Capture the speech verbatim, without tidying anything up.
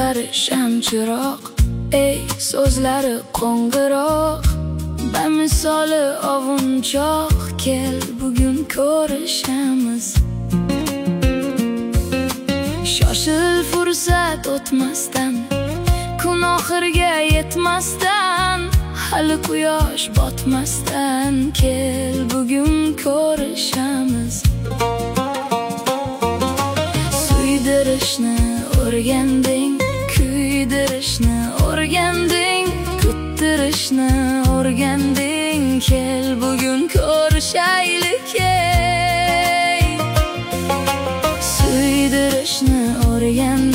ko'zlari shamchiroq, ey so'zlari qo'ng'iroq, bamisoli ovunchoq. Kel bugun ko'rishamiz. Shoshil fursat o'tmasdan, kun oxirga yetmasdan, hali quyosh botmasdan. Kel bugun ko'rishamiz. Suydirishni o'rganding, kuydirishni o'rganding, kuttirishni o'rganding. Kel bugun ko'rishaylik. Ey suydirishni o'rganding,